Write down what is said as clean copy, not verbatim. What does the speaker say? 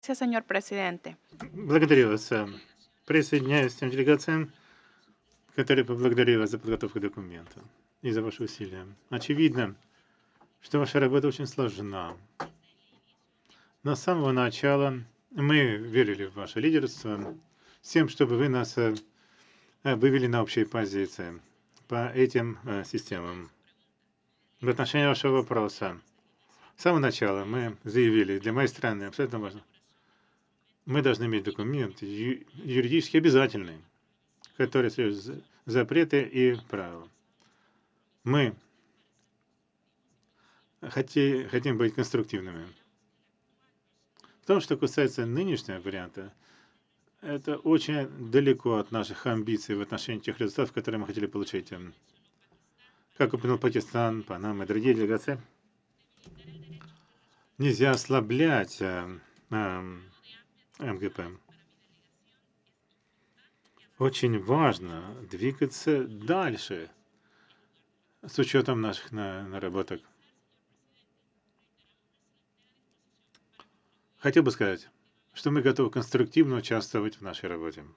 Señor presidente. Благодарю вас. Присоединяюсь к тем делегациям, которые поблагодарили вас за подготовку документа и за ваши усилия. Очевидно, что ваша работа очень сложна. Но с самого начала мы верили в ваше лидерство с тем, чтобы вы нас вывели на общие позиции по этим системам. В отношении вашего вопроса. С самого начала мы заявили, для моей страны абсолютно важно, мы должны иметь документ юридически обязательный, который содержит запреты и правила. Мы хотим быть конструктивными. В том, что касается нынешнего варианта, это очень далеко от наших амбиций в отношении тех результатов, которые мы хотели получить. Как упомянул Пакистан, Панама и другие делегации, нельзя ослаблять МГП. Очень важно двигаться дальше с учетом наших наработок. Хотел бы сказать, что мы готовы конструктивно участвовать в нашей работе.